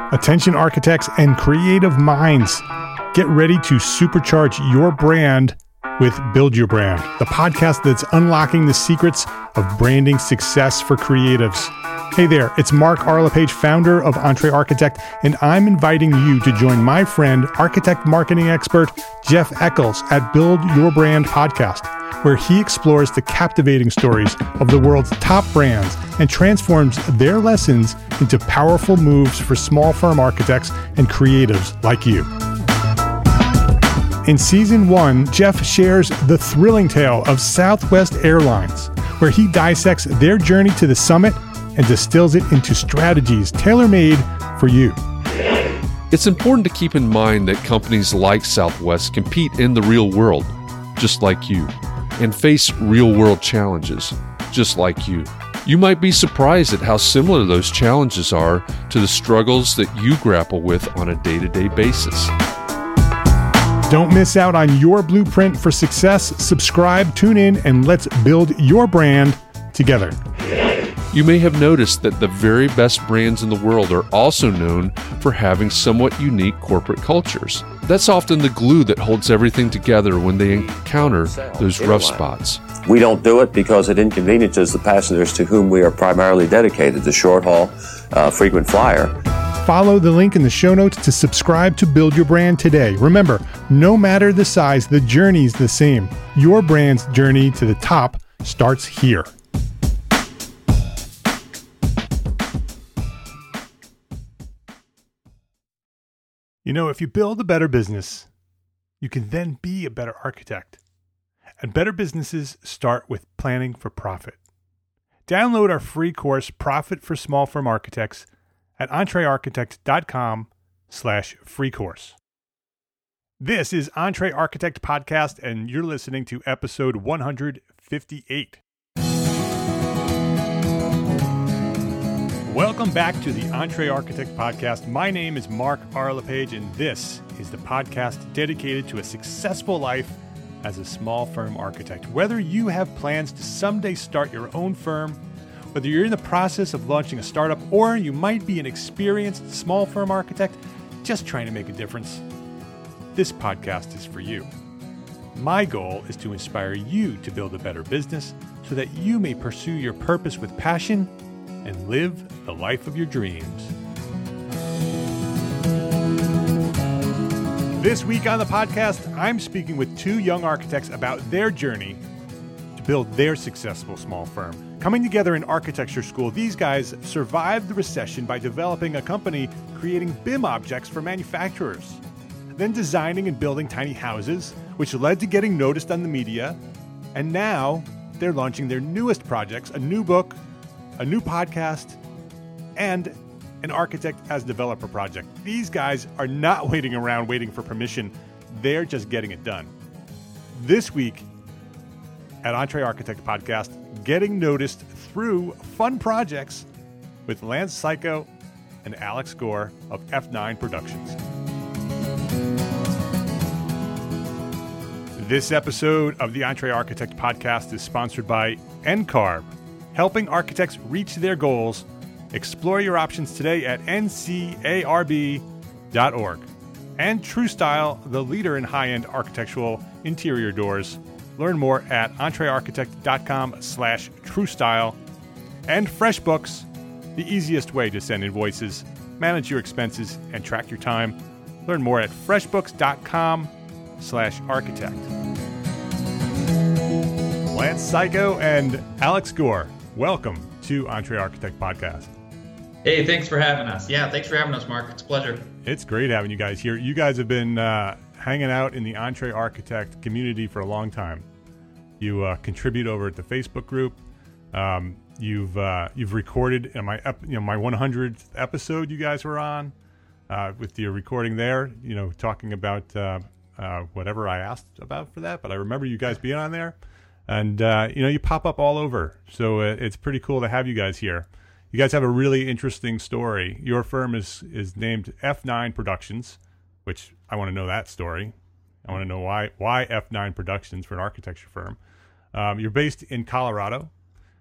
Attention architects and creative minds, get ready to supercharge your brand with Build Your Brand, the podcast that's unlocking the secrets of branding success for creatives. Hey there, it's Mark R. LePage, founder of Entre Architect, and I'm inviting you to join my friend, architect marketing expert Jeff Eccles at Build Your Brand podcast, where he explores the captivating stories of the world's top brands and transforms their lessons into powerful moves for small firm architects and creatives like you. In Season 1, Jeff shares the thrilling tale of Southwest Airlines, where he dissects their journey to the summit and distills it into strategies tailor-made for you. It's important to keep in mind that companies like Southwest compete in the real world, just like you, and face real-world challenges, just like you. You might be surprised at how similar those challenges are to the struggles that you grapple with on a day-to-day basis. Don't miss out on your blueprint for success. Subscribe, tune in, and let's build your brand together. You may have noticed that the very best brands in the world are also known for having somewhat unique corporate cultures. That's often the glue that holds everything together when they encounter those rough spots. We don't do it because it inconveniences the passengers to whom we are primarily dedicated, the short haul, frequent flyer. Follow the link in the show notes to subscribe to Build Your Brand today. Remember, no matter the size, the journey's the same. Your brand's journey to the top starts here. You know, if you build a better business, you can then be a better architect. And better businesses start with planning for profit. Download our free course, Profit for Small Firm Architects, at entrearchitect.com/free course. This is Entre Architect Podcast, and you're listening to episode 158. Welcome back to the Entre Architect Podcast. My name is Mark R. LePage, and this is the podcast dedicated to a successful life as a small firm architect. Whether you have plans to someday start your own firm, whether you're in the process of launching a startup, or you might be an experienced small firm architect just trying to make a difference, this podcast is for you. My goal is to inspire you to build a better business so that you may pursue your purpose with passion and live the life of your dreams. This week on the podcast, I'm speaking with two young architects about their journey to build their successful small firm. Coming together in architecture school, these guys survived the recession by developing a company creating BIM objects for manufacturers, then designing and building tiny houses, which led to getting noticed on the media. And now they're launching their newest projects, a new book, a new podcast, and an architect as developer project. These guys are not waiting around waiting for permission. They're just getting it done. This week at Entre Architect Podcast, getting noticed through fun projects with Lance Psycho and Alex Gore of F9 Productions. This episode of the Entre Architect Podcast is sponsored by NCARB, helping architects reach their goals. Explore your options today at ncarb.org. And TrueStyle, the leader in high-end architectural interior doors. Learn more at entrearchitect.com/TrueStyle. And FreshBooks, the easiest way to send invoices, manage your expenses, and track your time. Learn more at freshbooks.com/architect. Lance Psycho and Alex Gore, welcome to Entre Architect Podcast. Hey, thanks for having us. Yeah, thanks for having us, Mark. It's a pleasure. It's great having you guys here. You guys have been hanging out in the Entre Architect community for a long time. You contribute over at the Facebook group. You've recorded in my 100th episode you guys were on with your recording there. You know, talking about whatever I asked about for that, but I remember you guys being on there, and you pop up all over. So it's pretty cool to have you guys here. You guys have a really interesting story. Your firm is named F9 Productions, which I want to know that story. I want to know why F9 Productions for an architecture firm. You're based in Colorado.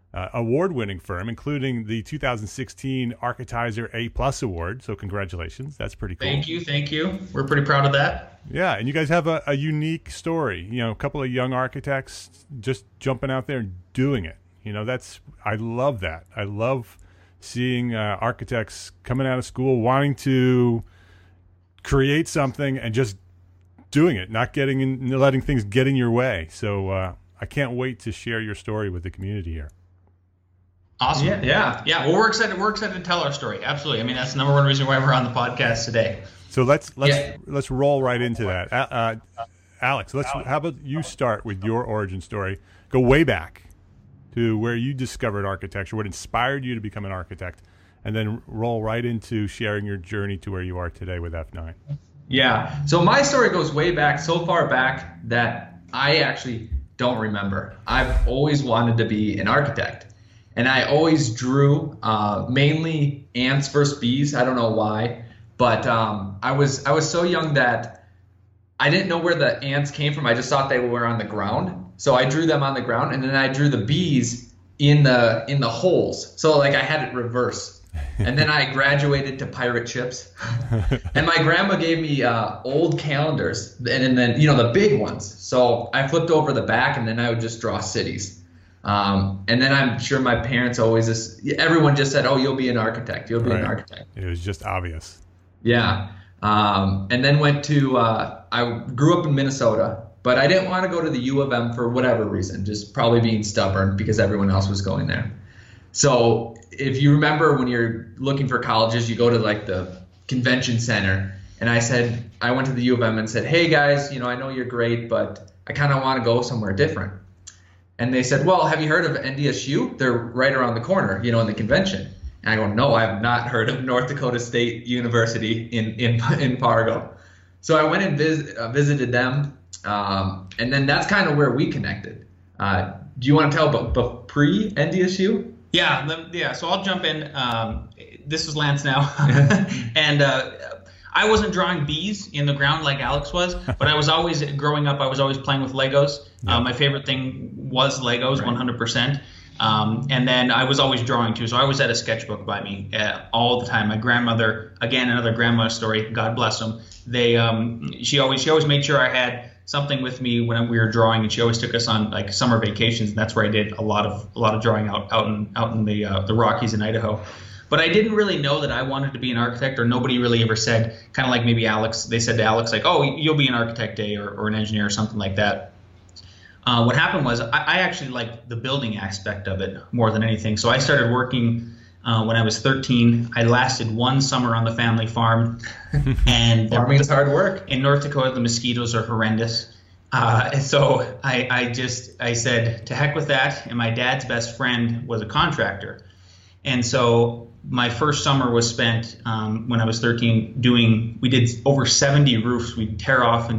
award-winning firm, including the 2016 Architizer A+ Award. So congratulations. That's pretty cool. Thank you. We're pretty proud of that. Yeah, and you guys have a unique story. You know, a couple of young architects just jumping out there and doing it. You know, I love that. I love seeing architects coming out of school wanting to create something and just doing it, not letting things get in your way. So I can't wait to share your story with the community here. Awesome. Yeah. Well, we're excited to tell our story. Absolutely. I mean, that's the number one reason why we're on the podcast today. So let's roll right into that. Alex, how about you start with your origin story? Go way back to where you discovered architecture, what inspired you to become an architect, and then roll right into sharing your journey to where you are today with F9. Yeah. So my story goes way back, so far back that I actually don't remember. I've always wanted to be an architect. And I always drew mainly ants versus bees. I don't know why, but I was so young that I didn't know where the ants came from. I just thought they were on the ground. So I drew them on the ground, and then I drew the bees in the holes. So like I had it reverse. And then I graduated to pirate ships. And my grandma gave me old calendars, and then the big ones. So I flipped over the back, and then I would just draw cities. And then I'm sure my parents everyone just said, "Oh, you'll be an architect. You'll be an architect." It was just obvious. Yeah. And then I grew up in Minnesota, but I didn't want to go to the U of M for whatever reason, just probably being stubborn because everyone else was going there. So if you remember when you're looking for colleges, you go to like the convention center. And I went to the U of M and said, "Hey guys, I know you're great, but I kind of want to go somewhere different." And they said, "Well, have you heard of NDSU? They're right around the corner, in the convention." And I go, "No, I have not heard of North Dakota State University in Fargo." So I went and visited them, and then that's kind of where we connected. Do you want to tell about pre-NDSU? Yeah. So I'll jump in. This is Lance now, and I wasn't drawing bees in the ground like Alex was, but I was always growing up. I was always playing with Legos. My favorite thing was Legos, 100%. And then I was always drawing too. So I always had a sketchbook by me all the time. My grandmother, again, another grandma story, God bless them. She always made sure I had something with me when we were drawing, and she always took us on like summer vacations. And that's where I did a lot of drawing out in the Rockies in Idaho. But I didn't really know that I wanted to be an architect, or nobody really ever said, kind of like maybe Alex, they said to Alex, like, "Oh, you'll be an architect, or an engineer," or something like that. What happened was I actually liked the building aspect of it more than anything. So I started working when I was 13. I lasted one summer on the family farm. And farming's hard work. In North Dakota, the mosquitoes are horrendous. So I said, to heck with that. And my dad's best friend was a contractor. And so my first summer was spent when I was 13 we did over 70 roofs. We'd tear off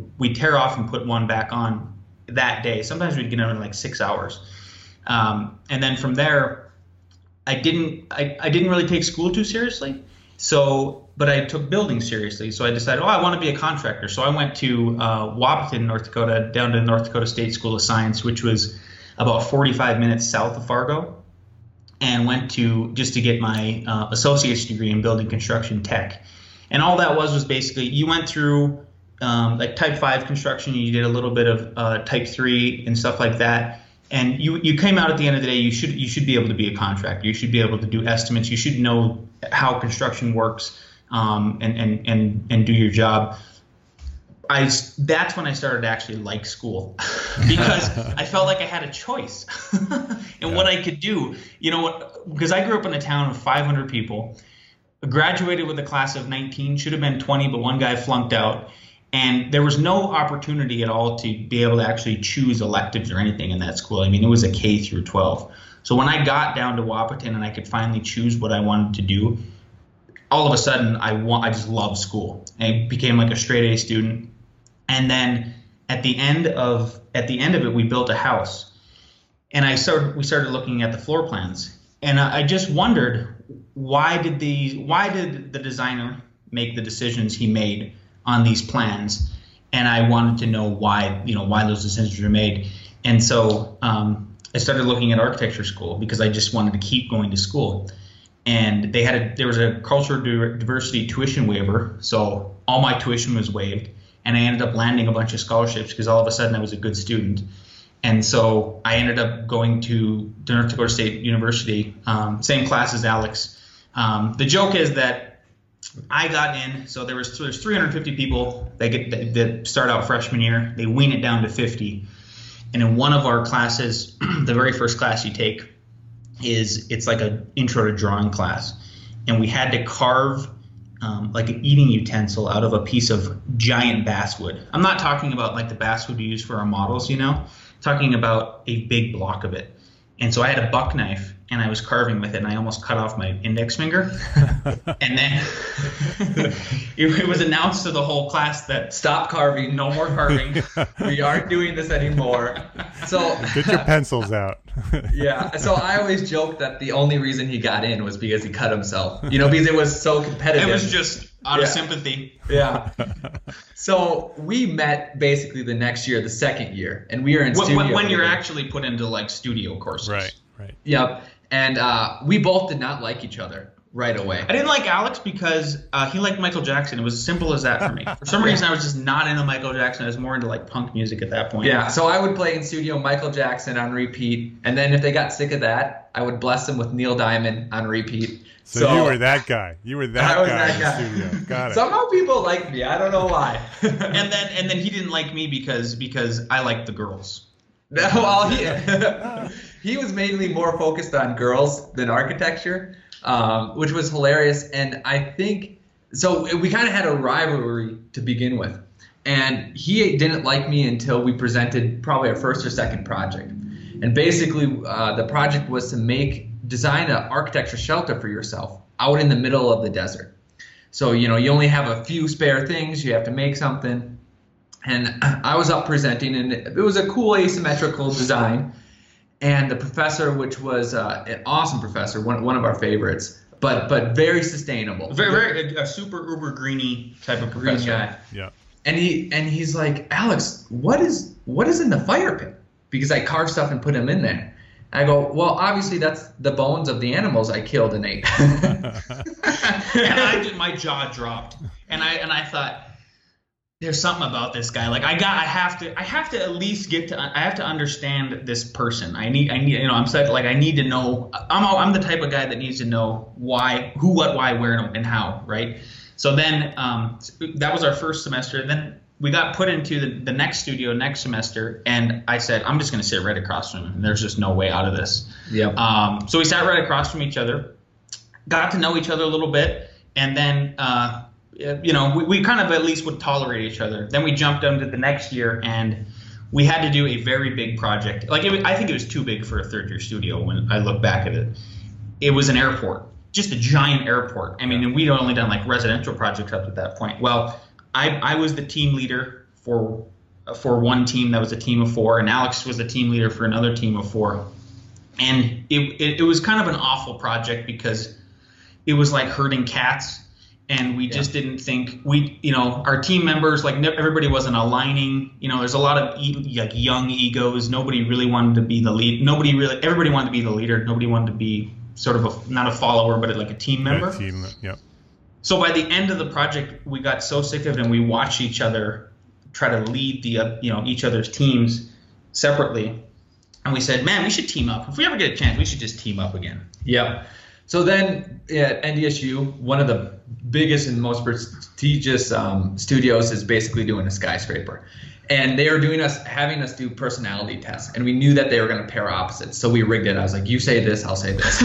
and put one back on that day. Sometimes we'd get out in like 6 hours. And then from there, I didn't really take school too seriously. But I took building seriously. So I decided, I want to be a contractor. So I went to Wahpeton, North Dakota, down to North Dakota State School of Science, which was about 45 minutes south of Fargo, and went to get my associate's degree in building construction tech. And all that was basically, you went through like type 5 construction, you did a little bit of type 3 and stuff like that. And you came out at the end of the day, you should be able to be a contractor. You should be able to do estimates. You should know how construction works, and do your job. That's when I started to actually like school because I felt like I had a choice in what I could do. Because I grew up in a town of 500 people, graduated with a class of 19, should have been 20, but one guy flunked out. And there was no opportunity at all to be able to actually choose electives or anything in that school. I mean, it was a K through 12. So when I got down to Wahpeton and I could finally choose what I wanted to do, all of a sudden I just loved school. I became like a straight A student. And then at the end of it, we built a house. And we started looking at the floor plans. And I just wondered, why did the designer make the decisions he made on these plans? And I wanted to know why those decisions were made. And so I started looking at architecture school because I just wanted to keep going to school. And there was a cultural diversity tuition waiver, so all my tuition was waived, and I ended up landing a bunch of scholarships because all of a sudden I was a good student. And so I ended up going to North Dakota State University, same class as Alex. The joke is that I got in, so there's 350 people that start out freshman year. They wean it down to 50. And in one of our classes, the very first class you take, it's like an intro to drawing class, and we had to carve like an eating utensil out of a piece of giant basswood. I'm not talking about like the basswood we use for our models, talking about a big block of it. And so I had a buck knife and I was carving with it, and I almost cut off my index finger. And then it was announced to the whole class that stop carving, no more carving. We aren't doing this anymore. So get your pencils out. Yeah. So I always joke that the only reason he got in was because he cut himself, because it was so competitive. It was just out of sympathy. Yeah. So we met basically the next year, the second year, and we were in studio. When you're actually put into like studio courses. Right. Yep. And we both did not like each other right away. I didn't like Alex because he liked Michael Jackson. It was as simple as that for me. For some reason, I was just not into Michael Jackson. I was more into like punk music at that point. Yeah, so I would play in studio Michael Jackson on repeat, and then if they got sick of that, I would bless them with Neil Diamond on repeat. So you were that guy. You were that guy in the studio. Got it. Somehow people liked me. I don't know why. and then he didn't like me because I liked the girls. Well, he was mainly more focused on girls than architecture, which was hilarious. And I think so. We kind of had a rivalry to begin with, and he didn't like me until we presented probably our first or second project. And basically, the project was to design an architecture shelter for yourself out in the middle of the desert. So you only have a few spare things. You have to make something. And I was up presenting, and it was a cool asymmetrical design. And the professor, which was an awesome professor, one of our favorites, but very sustainable, very a super uber greeny type of professor. Green guy. Yeah. And he's like, Alex, what is in the fire pit? Because I carved stuff and put them in there. I go, well, obviously that's the bones of the animals I killed and ate. And my jaw dropped, and I thought, there's something about this guy. Like I have to at least I have to understand this person. I need I need to know. I'm the type of guy that needs to know why, who, what, why, where, and how, right? So then that was our first semester. And then we got put into the next studio next semester, and I said, I'm just going to sit right across from him. And there's just no way out of this. Yep. So we sat right across from each other, got to know each other a little bit, and then we kind of at least would tolerate each other. Then we jumped into the next year, and we had to do a very big project. I think it was too big for a third-year studio when I look back at it. It was an airport, just a giant airport. I mean, and we'd only done like residential projects up to that point. Well, I was the team leader for one team that was a team of 4, and Alex was the team leader for another team of 4. And it was kind of an awful project because it was like herding cats. And we just didn't think our team members, like everybody wasn't aligning. There's a lot of young egos. Nobody really wanted to be the lead. Everybody wanted to be the leader. Nobody wanted to be sort of not a follower, but like a team member. So by the end of the project, we got so sick of it, and we watched each other try to lead each other's teams separately. And we said, man, we should team up. If we ever get a chance, we should just team up again. Yep. So then at NDSU, one of the biggest and most prestigious studios is basically doing a skyscraper. And they were having us do personality tests. And we knew that they were going to pair opposites. So we rigged it. I was like, you say this, I'll say this.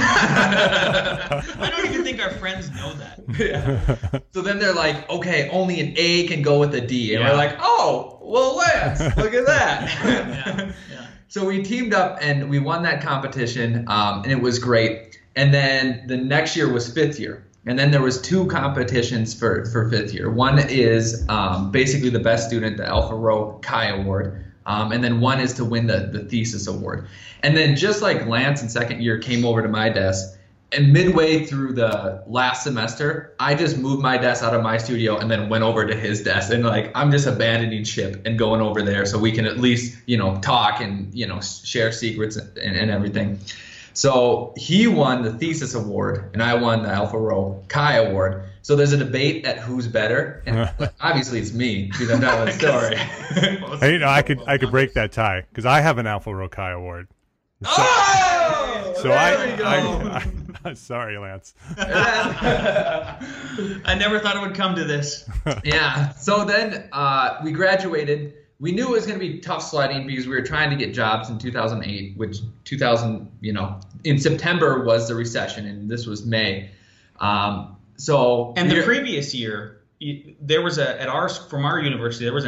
I don't even think our friends know that. Yeah. So then they're like, okay, only an A can go with a D. And we're like, oh, well, Lance, look at that. Yeah. So we teamed up and we won that competition. And it was great. And then the next year was 5th year. And then there was 2 competitions for 5th year. One is basically the best student, the Alpha Rho Chi Award. And then one is to win the thesis award. And then just like Lance in 2nd year came over to my desk, And midway through the last semester, I just moved my desk out of my studio and then went over to his desk. And like, I'm just abandoning ship and going over there so we can at least, talk and, share secrets and everything. So he won the thesis award and I won the Alpha Rho Chi award. So there's a debate at who's better. And obviously it's me because I'm telling the story. Hey, I could break that tie because I have an Alpha Rho Chi award. So there we go. Sorry, Lance. I never thought it would come to this. Yeah. So then we graduated. We knew it was going to be tough sledding because we were trying to get jobs in 2008, which in September was the recession, and this was May. The previous year, there was from our university, there was a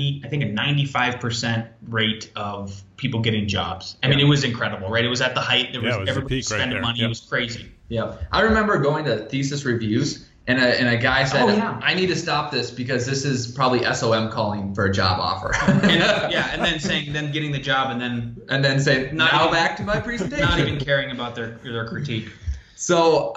95% rate of people getting jobs. I mean, it was incredible, right? It was at the height. Everybody was spending money. It was crazy. Yeah. I remember going to thesis reviews and a guy said, I need to stop this because this is probably SOM calling for a job offer. and then getting the job and then say, back to my presentation. Not even caring about their critique. So,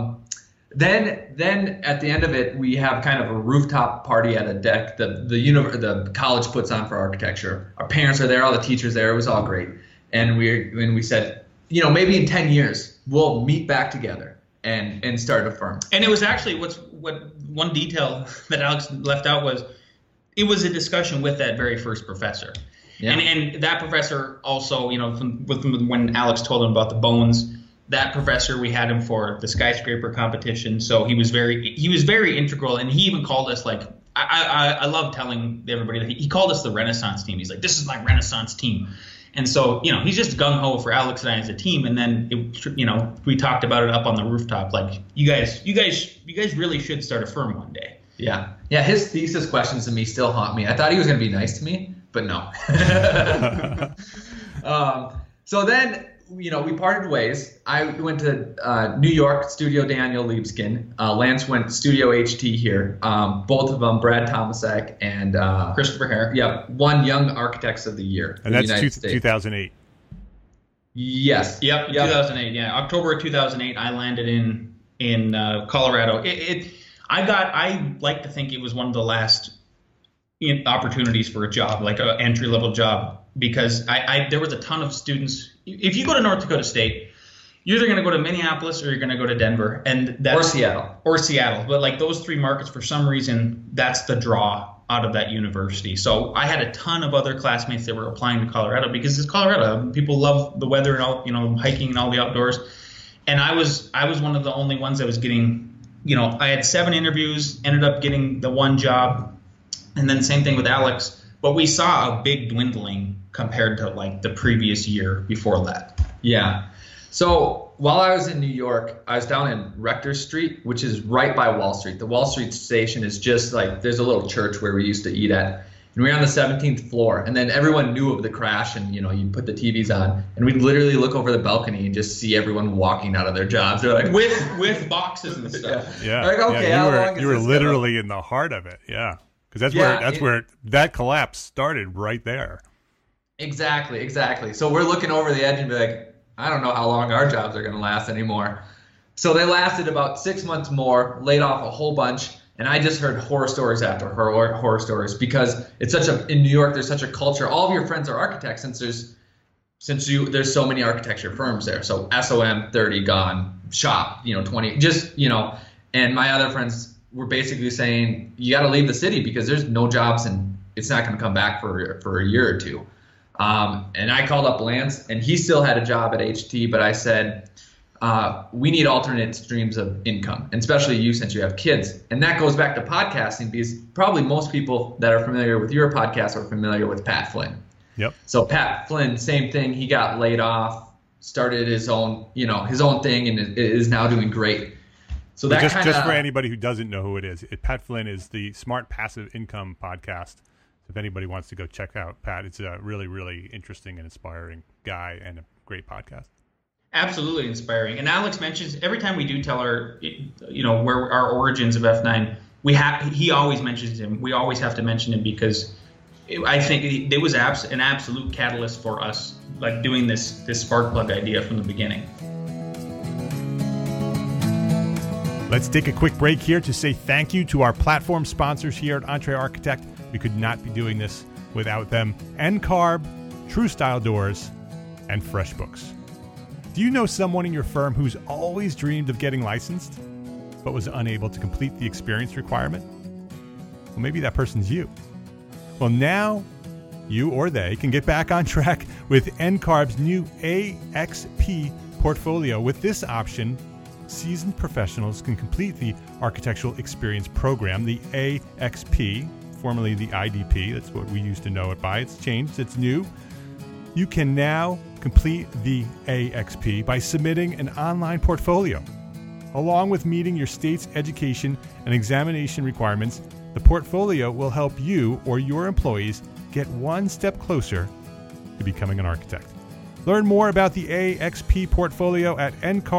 Then at the end of it, we have kind of a rooftop party at a deck the college puts on for architecture. Our parents are there, all the teachers there. It was all great. And we said, maybe in 10 years we'll meet back together and start a firm. And it was actually what one detail that Alex left out was it was a discussion with that very first professor. Yeah. And that professor also, when Alex told him about the bones, that professor, we had him for the skyscraper competition, so he was very integral, and he even called us like I love telling everybody that he called us the Renaissance team. He's like, this is my Renaissance team, and so he's just gung ho for Alex and I as a team. And then we talked about it up on the rooftop, like you guys really should start a firm one day. Yeah. His thesis questions to me still haunt me. I thought he was going to be nice to me, but no. So then. We parted ways. I went to New York, Studio Daniel Libeskind. Lance went Studio HT here. Both of them, Brad Tomasek and Christopher Hare. Yeah, won Young Architects of the Year. And that's 2008. Yes. Yep. 2008. Yeah, October of 2008. I landed in Colorado. I like to think it was one of the last opportunities for a job, like an entry level job, because there was a ton of students. If you go to North Dakota State, you're either going to go to Minneapolis or you're going to go to Denver, or Seattle. But like those three markets, for some reason, that's the draw out of that university. So I had a ton of other classmates that were applying to Colorado because it's Colorado. People love the weather and all, hiking and all the outdoors. And I was one of the only ones that was getting, I had 7 interviews, ended up getting the one job, and then same thing with Alex. But we saw a big dwindling compared to like the previous year before that. Yeah. So while I was in New York, I was down in Rector Street, which is right by Wall Street. The Wall Street station is just like, there's a little church where we used to eat at. And we were on the 17th floor. And then everyone knew of the crash and, you put the TVs on. And we'd literally look over the balcony and just see everyone walking out of their jobs. They're like, with boxes and stuff. Yeah. Like, okay, you were literally in the heart of it. Yeah. Because that's where that collapse started, right there. Exactly. So we're looking over the edge and be like, I don't know how long our jobs are going to last anymore. So they lasted about 6 months more, laid off a whole bunch, and I just heard horror stories after horror stories because it's in New York, there's such a culture. All of your friends are architects there's so many architecture firms there. So SOM, 30 gone, shop, 20, and my other friends were basically saying, you got to leave the city because there's no jobs and it's not going to come back for a year or two. And I called up Lance, and he still had a job at HT, but I said, we need alternate streams of income, and especially you since you have kids. And that goes back to podcasting because probably most people that are familiar with your podcast are familiar with Pat Flynn. Yep. So Pat Flynn, same thing. He got laid off, started his own thing, and is now doing great. So that just for anybody who doesn't know who it is, Pat Flynn is the Smart Passive Income podcast. If anybody wants to go check out Pat, it's a really, really interesting and inspiring guy and a great podcast. Absolutely inspiring. And Alex mentions every time we do tell where our origins of F9, he always mentions him. We always have to mention him because I think it was an absolute catalyst for us, like doing this Sparkplug idea from the beginning. Let's take a quick break here to say thank you to our platform sponsors here at Entre Architect. We could not be doing this without them. NCARB, TrueStyle Doors, and FreshBooks. Do you know someone in your firm who's always dreamed of getting licensed, but was unable to complete the experience requirement? Well, maybe that person's you. Well, now you or they can get back on track with NCARB's new AXP portfolio. With this option, seasoned professionals can complete the Architectural Experience Program, the AXP, formerly the IDP. That's what we used to know it by. It's changed. It's new. You can now complete the AXP by submitting an online portfolio. Along with meeting your state's education and examination requirements, the portfolio will help you or your employees get one step closer to becoming an architect. Learn more about the AXP portfolio at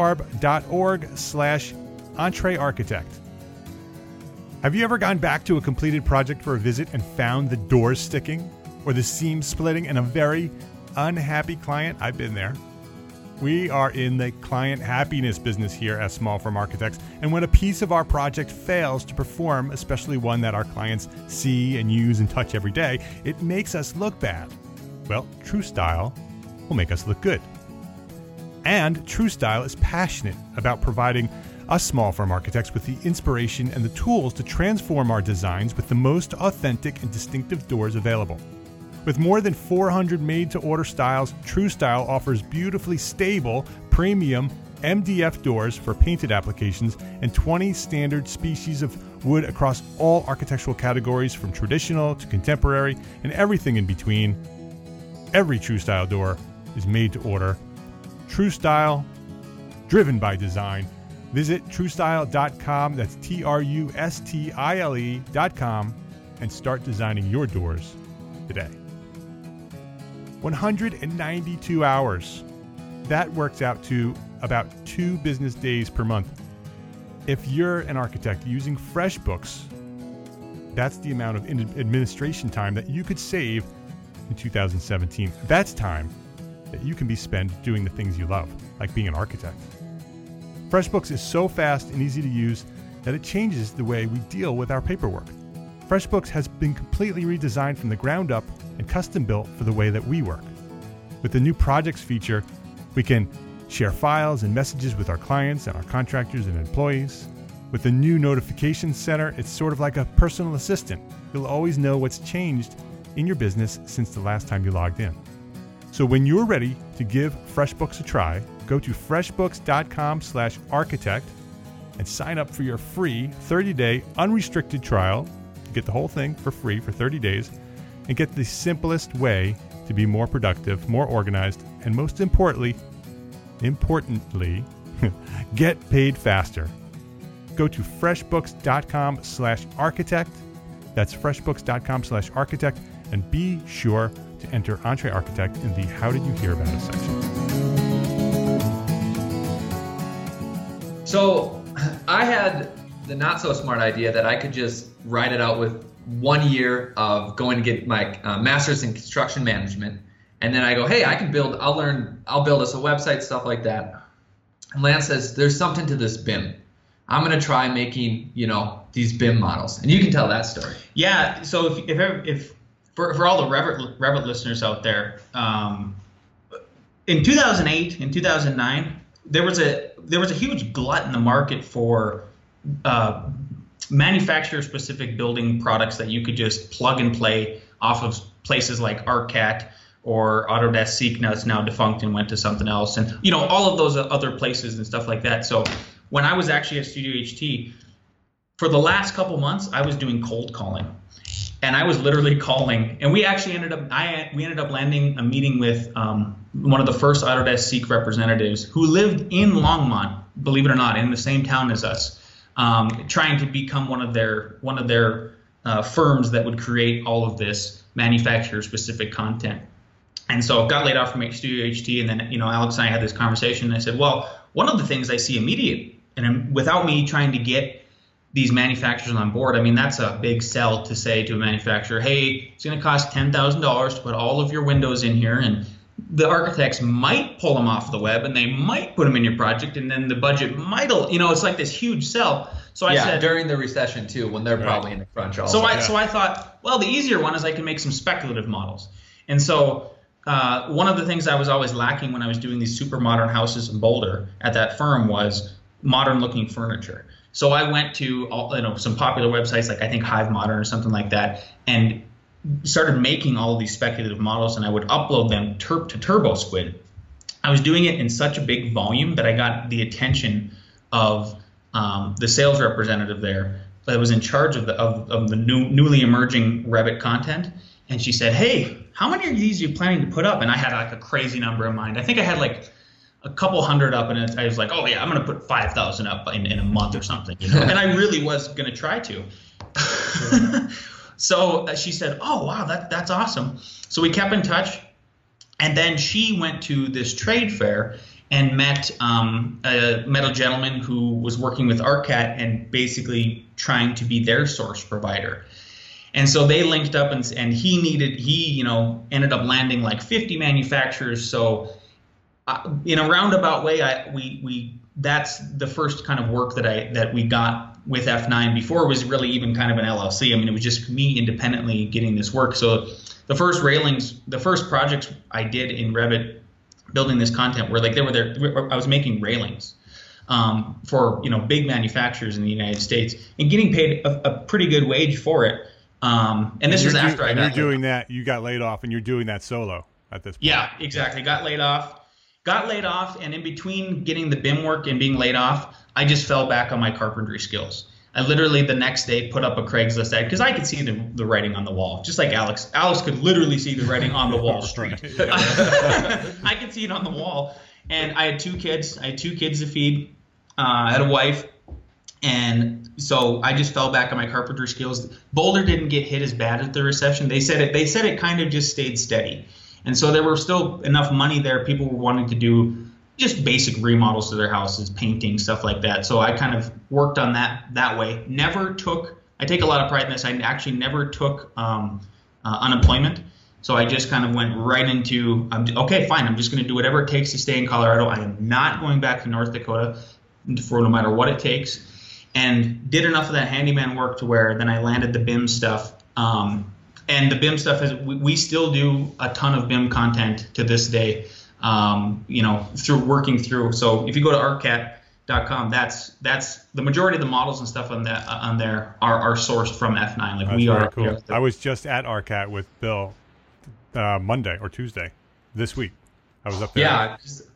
ncarb.org/EntreArchitect. Have you ever gone back to a completed project for a visit and found the doors sticking or the seams splitting and a very unhappy client? I've been there. We are in the client happiness business here as Small Firm Architects, and when a piece of our project fails to perform, especially one that our clients see and use and touch every day, it makes us look bad. Well, TrueStyle will make us look good. And TrueStyle is passionate about providing us small firm architects with the inspiration and the tools to transform our designs with the most authentic and distinctive doors available. With more than 400 made-to-order styles, TrueStyle offers beautifully stable, premium MDF doors for painted applications and 20 standard species of wood across all architectural categories, from traditional to contemporary and everything in between. Every TrueStyle door is made to order. TrueStyle, driven by design. Visit TrueStyle.com, that's TRUSTILE.com, and start designing your doors today. 192 hours. That works out to about 2 business days per month. If you're an architect using FreshBooks, that's the amount of administration time that you could save in 2017. That's time that you can be spent doing the things you love, like being an architect. FreshBooks is so fast and easy to use that it changes the way we deal with our paperwork. FreshBooks has been completely redesigned from the ground up and custom built for the way that we work. With the new projects feature, we can share files and messages with our clients and our contractors and employees. With the new notification center, it's sort of like a personal assistant. You'll always know what's changed in your business since the last time you logged in. So when you're ready to give FreshBooks a try, go to freshbooks.com/architect and sign up for your free 30-day unrestricted trial. You get the whole thing for free for 30 days and get the simplest way to be more productive, more organized, and most importantly, get paid faster. Go to freshbooks.com/architect. That's freshbooks.com/architect, and be sure to enter Entre Architect in the How Did You Hear About Us section. So I had the not so smart idea that I could just write it out with 1 year of going to get my master's in construction management. And then I go, hey, I'll build us a website, stuff like that. And Lance says, there's something to this BIM. I'm going to try making, these BIM models. And you can tell that story. Yeah. So if for all the Revit listeners out there, in 2008 and 2009, there was a huge glut in the market for manufacturer-specific building products that you could just plug and play off of places like ArcCAD or Autodesk Seek. Now it's now defunct and went to something else, and all of those other places and stuff like that. So when I was actually at Studio HT, for the last couple months, I was doing cold calling, and I was literally calling. And we actually ended up landing a meeting with one of the first Autodesk Seek representatives who lived in Longmont, believe it or not, in the same town as us. Trying to become one of their firms that would create all of this manufacturer-specific content. And so got laid off from Studio HT, and then Alex and I had this conversation, and I said, well, one of the things I see immediate, and without me trying to get these manufacturers on board, I mean, that's a big sell to say to a manufacturer, hey, it's going to cost $10,000 to put all of your windows in here, and the architects might pull them off the web and they might put them in your project, and then the budget might, it's like this huge sell. So I said during the recession too, when they're probably in the crunch also. So I thought, well, the easier one is I can make some speculative models. And so one of the things I was always lacking when I was doing these super modern houses in Boulder at that firm was modern looking furniture. So I went to some popular websites, like I think Hive Modern or something like that, and started making all of these speculative models, and I would upload them to TurboSquid. I was doing it in such a big volume that I got the attention of the sales representative there that was in charge of the newly emerging Revit content. And she said, "Hey, how many of these are you planning to put up?" And I had like a crazy number in mind. I think I had like a couple hundred up, and I was like, "Oh yeah, I'm going to put 5,000 up in a month or something." And I really was going to try to. So she said, "Oh, wow, that's awesome." So we kept in touch. And then she went to this trade fair and met a gentleman who was working with ArcCat and basically trying to be their source provider. And so they linked up, and he ended up landing like 50 manufacturers. So in a roundabout way, that's the first kind of work that we got with F9. Before it was really even kind of an LLC. I mean, it was just me independently getting this work. So the first projects I did in Revit building this content were like I was making railings for big manufacturers in the United States and getting paid a pretty good wage for it. And this was after I got you're doing that. You got laid off, and you're doing that solo at this point. Yeah, exactly. Got laid off, and in between getting the BIM work and being laid off, I just fell back on my carpentry skills. I literally the next day put up a Craigslist ad because I could see the writing on the wall, just like Alex. Alex could literally see the writing on the wall street. I could see it on the wall, and I had two kids. I had two kids to feed. I had a wife, and so I just fell back on my carpentry skills. Boulder didn't get hit as bad at the recession. They said it kind of just stayed steady, and so there were still enough money there. People were wanting to do just basic remodels to their houses, painting, stuff like that. So I kind of worked on that way. I take a lot of pride in this. I actually never took unemployment. So I just kind of went right into, okay, fine, I'm just going to do whatever it takes to stay in Colorado. I am not going back to North Dakota for no matter what it takes. And did enough of that handyman work to where then I landed the BIM stuff. And the BIM stuff we still do a ton of BIM content to this day. Through working through. So if you go to arccat.com, that's the majority of the models and stuff on there are sourced from F9. Like that's very cool. I was just at ArcCat with Bill Monday or Tuesday this week. I was up there. Yeah.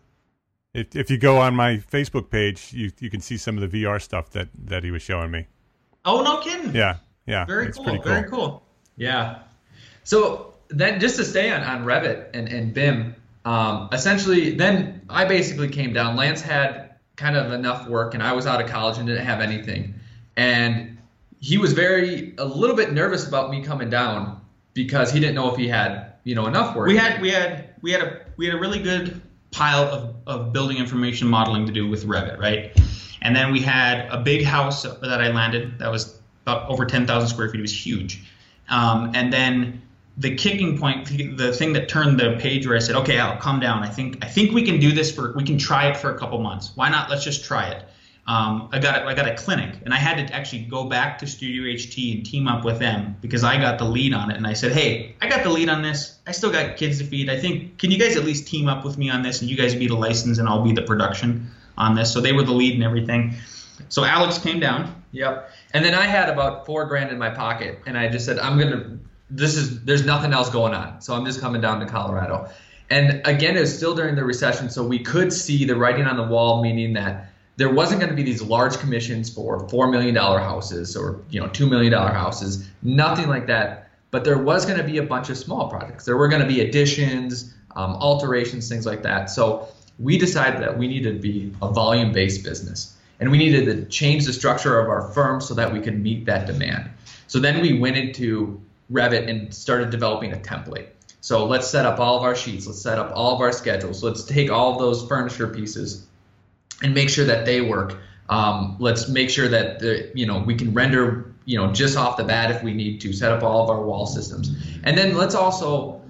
If you go on my Facebook page, you can see some of the VR stuff that he was showing me. Oh, no kidding. Yeah. Very it's cool. Pretty cool. Very cool. Yeah. So then just to stay on Revit and BIM. Essentially, then I basically came down. Lance had kind of enough work, and I was out of college and didn't have anything. And he was a little bit nervous about me coming down because he didn't know if he had, enough work. We had a really good pile of building information modeling to do with Revit, right? And then we had a big house that I landed that was about over 10,000 square feet. It was huge. And then the kicking point, the thing that turned the page where I said, okay, I'll calm down. I think we can do this we can try it for a couple months. Why not? Let's just try it. I got a clinic, and I had to actually go back to Studio HT and team up with them because I got the lead on it. And I said, hey, I got the lead on this. I still got kids to feed. I think, can you guys at least team up with me on this, and you guys be the license and I'll be the production on this. So they were the lead and everything. So Alex came down. Yep. And then I had about $4,000 in my pocket, and I just said, there's nothing else going on. So I'm just coming down to Colorado. And again, it was still during the recession, so we could see the writing on the wall, meaning that there wasn't going to be these large commissions for $4 million houses or $2 million houses, nothing like that. But there was going to be a bunch of small projects. There were going to be additions, alterations, things like that. So we decided that we needed to be a volume-based business, and we needed to change the structure of our firm so that we could meet that demand. So then we went into Revit and started developing a template. So let's set up all of our sheets. Let's set up all of our schedules. Let's take all of those furniture pieces and make sure that they work. Let's make sure that we can render just off the bat if we need to, set up all of our wall systems. And then let's also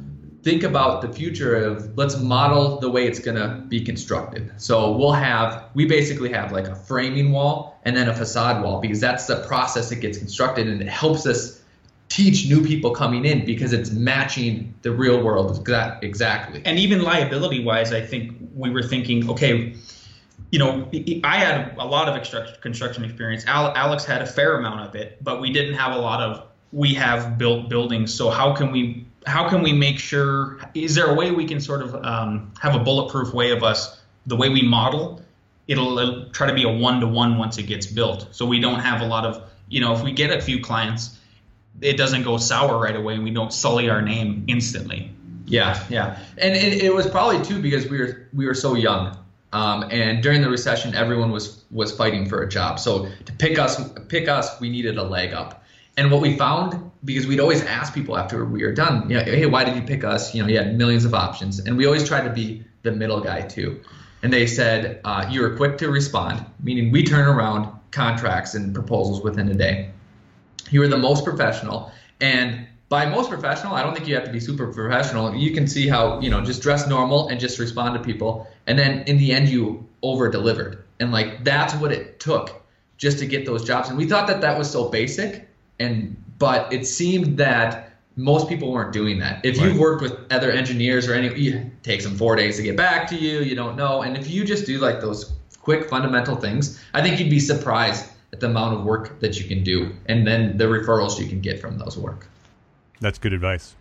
think about the future of let's model the way it's going to be constructed. So we basically have like a framing wall and then a facade wall, because that's the process that gets constructed, and it helps us teach new people coming in because it's matching the real world exactly. And even liability wise, I think we were thinking, okay, you know, I had a lot of construction experience. Alex had a fair amount of it, but we didn't have a lot of, we have built buildings. So how can we make sure, is there a way we can sort of have a bulletproof way of us, the way we model, it'll try to be a one-to-one once it gets built. So we don't have a lot of, you know, if we get a few clients, it doesn't go sour right away. We don't sully our name instantly. Yeah. And it was probably too because we were so young. And during the recession, everyone was fighting for a job. So to pick us, we needed a leg up. And what we found, because we'd always ask people after we were done, you know, hey, why did you pick us? You know, you had millions of options. And we always tried to be the middle guy too. And they said, you were quick to respond, meaning we turn around contracts and proposals within a day. You were the most professional. And by most professional, I don't think you have to be super professional. You can see how, you know, just dress normal and just respond to people. And then in the end, you over-delivered. And like, that's what it took just to get those jobs. And we thought that was so basic. But it seemed that most people weren't doing that. If you've worked with other engineers or it takes them 4 days to get back to you, you don't know. And if you just do like those quick fundamental things, I think you'd be surprised at the amount of work that you can do, and then the referrals you can get from those work. That's good advice.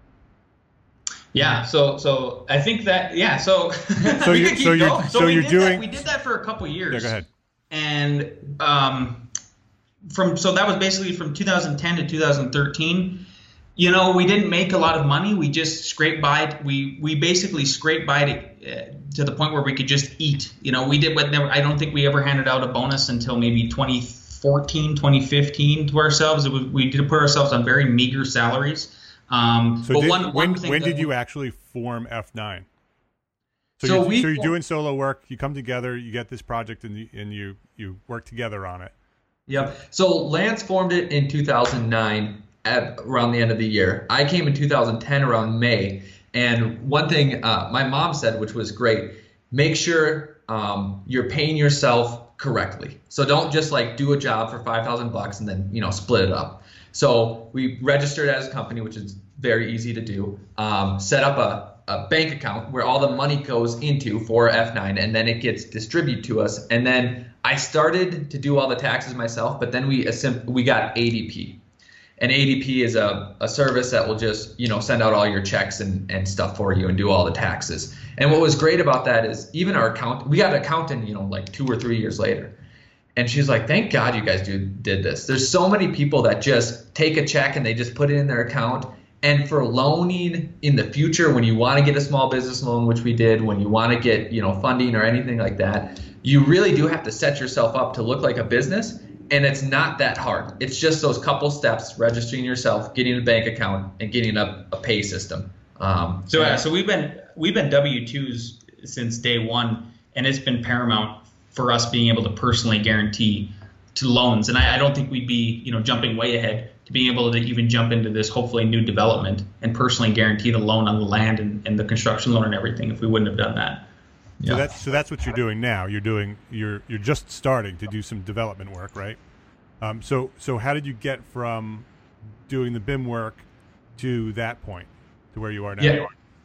Yeah. So I think that, yeah. So we did that for a couple years. Yeah, go ahead. And, so that was basically from 2010 to 2013. You know, we didn't make a lot of money. We just scraped by. We basically scraped by to the point where we could just eat. You know, we did, but never. I don't think we ever handed out a bonus until maybe 2014, 2015 to ourselves. We did put ourselves on very meager salaries. When did you actually form F9? So you're doing solo work. You come together. You get this project, and you work together on it. Yep. So Lance formed it in 2009 around the end of the year. I came in 2010 around May. And one thing my mom said, which was great, make sure you're paying yourself correctly. So don't just like do a job for $5,000 and then, you know, split it up. So we registered as a company, which is very easy to do, set up a bank account where all the money goes into for F9, and then it gets distributed to us. And then I started to do all the taxes myself, but then we got ADP. And ADP is a service that will just, you know, send out all your checks and stuff for you and do all the taxes. And what was great about that is even our accountant, we got an accountant, you know, like 2 or 3 years later. And she's like, thank God you guys did this. There's so many people that just take a check and they just put it in their account. And for loaning in the future, when you want to get a small business loan, which we did, when you want to get, you know, funding or anything like that, you really do have to set yourself up to look like a business. And it's not that hard. It's just those couple steps: registering yourself, getting a bank account, and getting a pay system. So we've been W-2s since day one, and it's been paramount for us being able to personally guarantee to loans. And I don't think we'd be, you know, jumping way ahead to being able to even jump into this hopefully new development and personally guarantee the loan on the land and the construction loan and everything if we wouldn't have done that. Yeah. So that's what you're doing now. You're just starting to do some development work, right? So how did you get from doing the BIM work to that point, to where you are now? Yeah.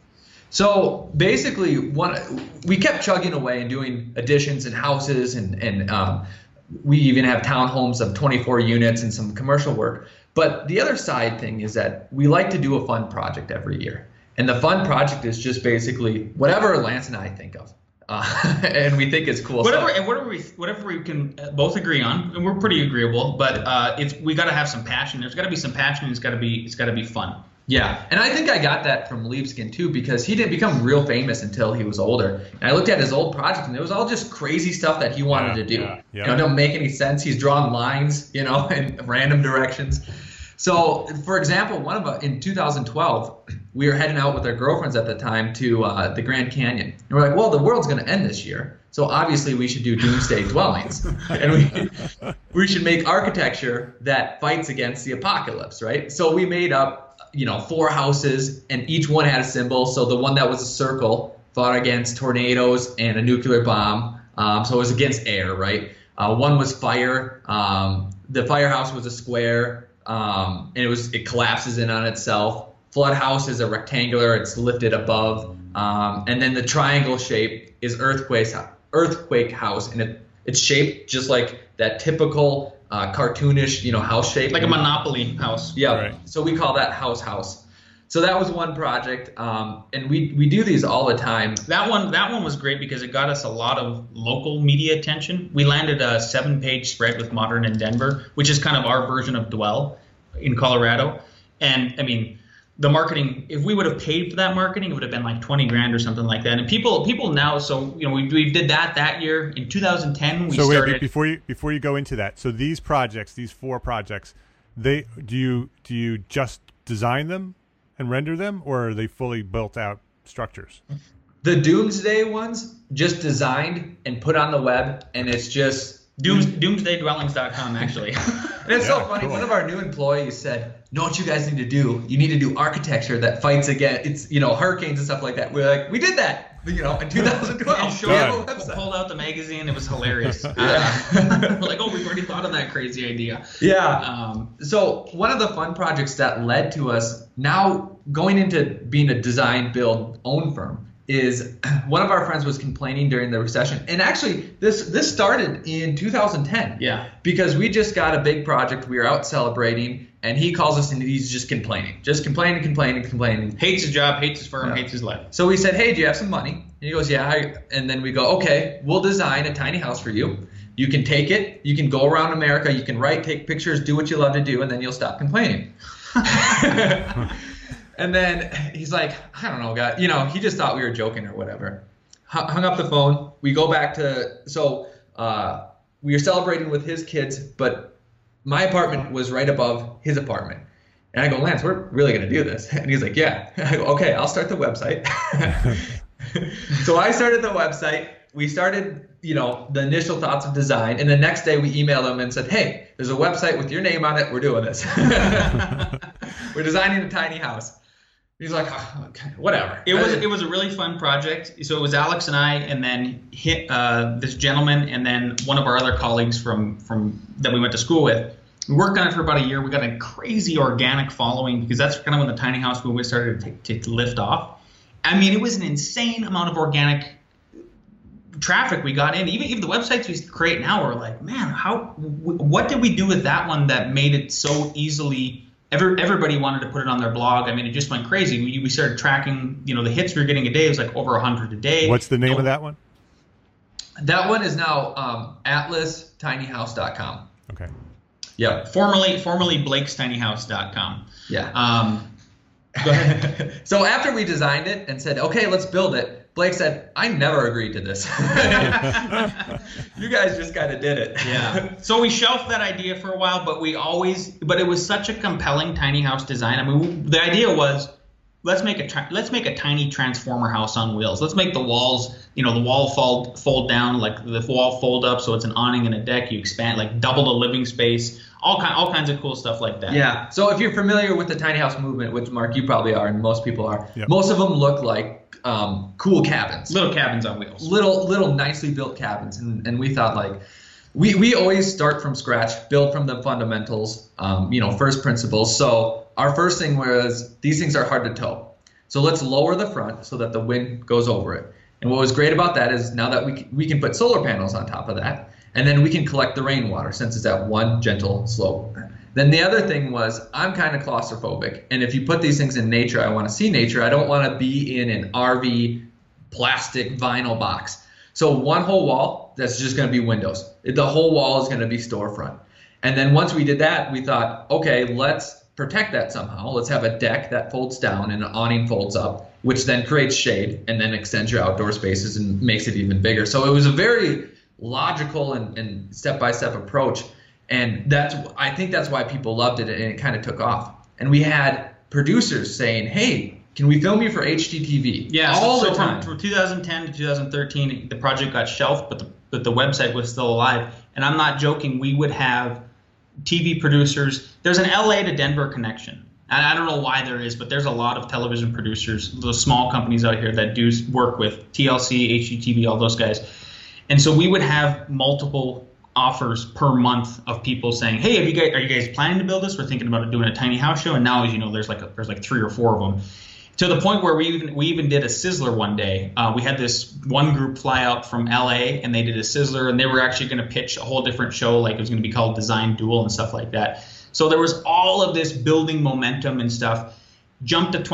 So basically, we kept chugging away and doing additions and houses, and we even have townhomes of 24 units and some commercial work. But the other side thing is that we like to do a fun project every year. And the fun project is just basically whatever Lance and I think of. And we think it's cool whatever, stuff. And whatever we can both agree on, and we're pretty agreeable. But we got to have some passion. There's got to be some passion. And it's got to be fun. Yeah, and I think I got that from Leaveskin too, because he didn't become real famous until he was older. And I looked at his old project, and it was all just crazy stuff that he wanted to do. Yeah. You know, it don't make any sense. He's drawn lines, you know, in random directions. So, for example, in 2012, we were heading out with our girlfriends at the time to the Grand Canyon. And we're like, well, the world's going to end this year, so obviously we should do doomsday dwellings. And we should make architecture that fights against the apocalypse, right? So we made up 4 houses, and each one had a symbol. So the one that was a circle fought against tornadoes and a nuclear bomb. So it was against air, right? One was fire. The firehouse was a square, and it collapses in on itself. Flood house is a rectangular. It's lifted above. And then the triangle shape is earthquake house, and it's shaped just like that typical cartoonish, house shape. Like a Monopoly house. Yeah. Right. So we call that house. So that was one project, and we do these all the time. That one was great because it got us a lot of local media attention. We landed a 7-page spread with Modern in Denver, which is kind of our version of Dwell in Colorado. And I mean, the marketing, if we would have paid for that marketing, it would have been like $20,000 or something like that. And people now, so we did that year in 2010. We started. Wait, before you go into that, so these 4 projects, do you just design them and render them, or are they fully built out structures? The Doomsday ones just designed and put on the web, and it's just DoomsdayDwellings.com actually. And it's so funny. Cool. One of our new employees said, "Know what you guys need to do? You need to do architecture that fights against hurricanes and stuff like that." We're like, we did that, in 2012. Pulled out the magazine. It was hilarious. We're like, oh, we've already thought of that crazy idea. Yeah. So one of the fun projects that led to us now going into being a design, build, own firm is one of our friends was complaining during the recession. And actually, this started in 2010. Yeah. Because we just got a big project. We were out celebrating, and he calls us and he's just complaining. Just complaining. Hates his job, hates his firm, hates his life. So we said, hey, do you have some money? And he goes, yeah. And then we go, okay, we'll design a tiny house for you. You can take it. You can go around America. You can write, take pictures, do what you love to do, and then you'll stop complaining. And then he's like, I don't know, guy. He just thought we were joking or whatever. Hung up the phone. We go back to, we were celebrating with his kids, but my apartment was right above his apartment. And I go, Lance, we're really going to do this. And he's like, yeah. I go, okay, I'll start the website. So I started the website. We started, the initial thoughts of design. And the next day we emailed him and said, hey, there's a website with your name on it. We're doing this. We're designing a tiny house. He's like, oh, okay, whatever. It was a really fun project. So it was Alex and I, and then this gentleman, and then one of our other colleagues from that we went to school with. We worked on it for about a year. We got a crazy organic following because that's kind of when the tiny house movement started to lift off. I mean, it was an insane amount of organic traffic we got in. Even the websites we create now are like, man, what did we do with that one that made it so easily? Everybody wanted to put it on their blog. I mean, it just went crazy. We started tracking, the hits we were getting a day. It was like over 100 a day. What's the name of that one? That one is now atlastinyhouse.com. Okay. Yeah. Formerly Blake'sTinyHouse.com. Yeah. Go ahead. So after we designed it and said, okay, let's build it, Blake said, I never agreed to this. You guys just kind of did it. Yeah. So we shelved that idea for a while, but it was such a compelling tiny house design. I mean, the idea was, let's make a tiny transformer house on wheels. Let's make the walls, the wall fold down, like the wall fold up so it's an awning and a deck. You expand, like double the living space. All kinds of cool stuff like that. Yeah. So if you're familiar with the tiny house movement, which Mark, you probably are, and most people are, yep. Most of them look like cool cabins. Little cabins on wheels. Little nicely built cabins. And we thought like, we always start from scratch, build from the fundamentals, first principles. So our first thing was these things are hard to tow. So let's lower the front so that the wind goes over it. And what was great about that is now that we can put solar panels on top of that, and then we can collect the rainwater since it's at one gentle slope. Then the other thing was I'm kind of claustrophobic. And if you put these things in nature, I want to see nature. I don't want to be in an RV plastic vinyl box. So one whole wall, that's just going to be windows. The whole wall is going to be storefront. And then once we did that, we thought, okay, let's protect that somehow. Let's have a deck that folds down and an awning folds up, which then creates shade and then extends your outdoor spaces and makes it even bigger. So it was a very logical and step-by-step approach. And I think that's why people loved it, and it kind of took off. And we had producers saying, hey, can we film you for HGTV? Yeah, all the time. From 2010 to 2013, the project got shelved, but the website was still alive. And I'm not joking, we would have TV producers. There's an LA to Denver connection. And I don't know why there is, but there's a lot of television producers, those small companies out here that do work with TLC, HGTV, all those guys. And so we would have multiple offers per month of people saying, "Hey, are you guys planning to build this? We're thinking about doing a tiny house show." And now, as you know, there's like 3 or 4 of them. To the point where we even did a Sizzler one day. We had this one group fly out from LA, and they did a Sizzler, and they were actually going to pitch a whole different show, like it was going to be called Design Duel and stuff like that. So there was all of this building momentum and stuff. Jumped to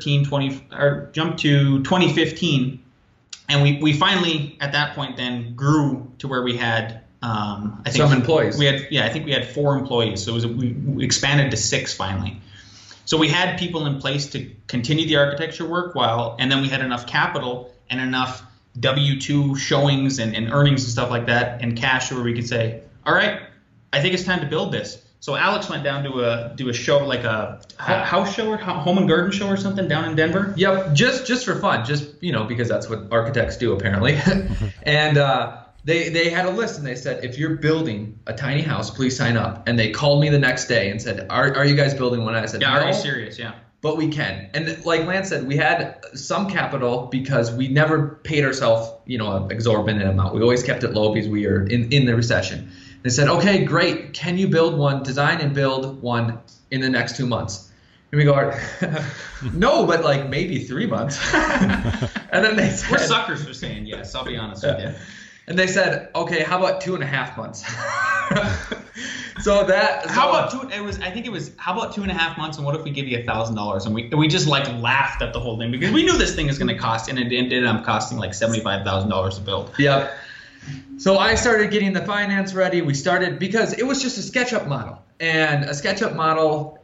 2015, and we finally at that point then grew to where we had I think some employees. I think we had 4 employees. So we expanded to 6 finally. So we had people in place to continue the architecture work and then we had enough capital and enough W-2 showings and earnings and stuff like that and cash where we could say, all right, I think it's time to build this. So Alex went down to do a show, like a house show or home and garden show or something down in Denver. Yep, just for fun, because that's what architects do apparently. And They had a list and they said, if you're building a tiny house, please sign up. And they called me the next day and said, are you guys building one? And I said, yeah, no, are you serious? Yeah. But we can. And like Lance said, we had some capital because we never paid ourselves, an exorbitant amount. We always kept it low because we were in the recession. They said, okay, great. Can you design and build one in the next 2 months? And we go, no, but like maybe 3 months. And then they said, we're suckers for saying yes, I'll be honest with you. And they said, okay, how about 2.5 months? How about 2.5 months, and what if we give you $1,000? And we just like laughed at the whole thing because we knew this thing is going to cost, and it ended up costing like $75,000 to build. Yep. So I started getting the finance ready. Because it was just a SketchUp model, and a SketchUp model